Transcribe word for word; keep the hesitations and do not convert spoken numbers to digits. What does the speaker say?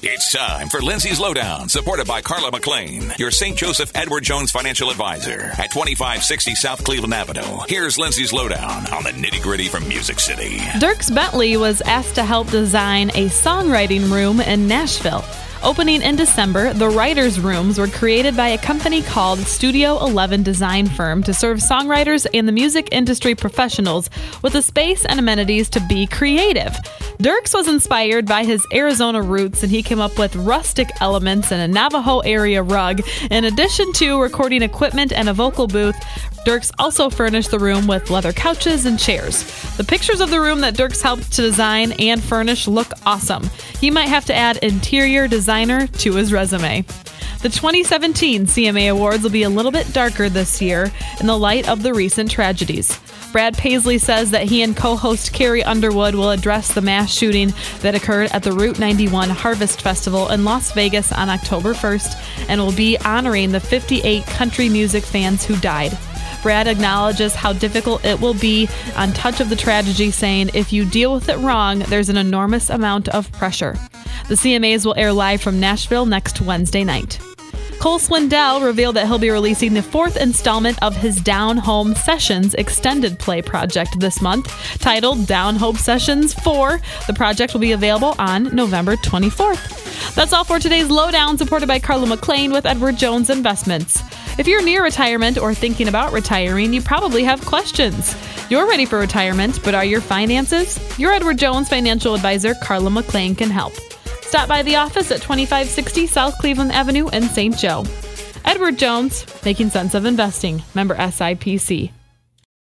It's time for Lindsay's Lowdown, supported by Carla McLean, your Saint Joseph Edward Jones financial advisor at twenty-five sixty South Cleveland Avenue. Here's Lindsay's Lowdown on the nitty-gritty from Music City. Dierks Bentley was asked to help design a songwriting room in Nashville. Opening in December, the writers' rooms were created by a company called Studio eleven Design Firm to serve songwriters and the music industry professionals with a space and amenities to be creative. Dierks was inspired by his Arizona roots, and he came up with rustic elements and a Navajo area rug. In addition to recording equipment and a vocal booth, Dierks also furnished the room with leather couches and chairs. The pictures of the room that Dierks helped to design and furnish look awesome. He might have to add interior designer to his resume. The twenty seventeen C M A Awards will be a little bit darker this year in the light of the recent tragedies. Brad Paisley says that he and co-host Carrie Underwood will address the mass shooting that occurred at the Route ninety-one Harvest Festival in Las Vegas on October first and will be honoring the fifty-eight country music fans who died. Brad acknowledges how difficult it will be on touch of the tragedy, saying, "If you deal with it wrong, there's an enormous amount of pressure." The C M As will air live from Nashville next Wednesday night. Cole Swindell revealed that he'll be releasing the fourth installment of his Down Home Sessions extended play project this month, titled Down Home Sessions four. The project will be available on November twenty-fourth. That's all for today's Lowdown, supported by Carla McLean with Edward Jones Investments. If you're near retirement or thinking about retiring, you probably have questions. You're ready for retirement, but are your finances? Your Edward Jones financial advisor, Carla McLean, can help. Stop by the office at twenty-five sixty South Cleveland Avenue in Saint Joe. Edward Jones, making sense of investing. Member S I P C.